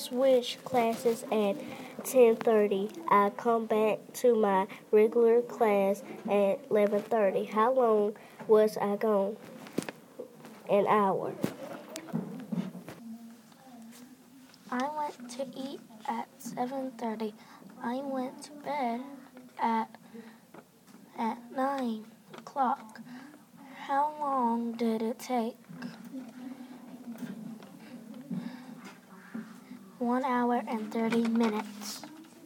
switched classes at 10:30. I come back to my regular class at 11:30. How long was I gone? An hour. I went to eat at 7:30. I went to bed at 9 o'clock. How long did it take? 1 hour and 30 minutes.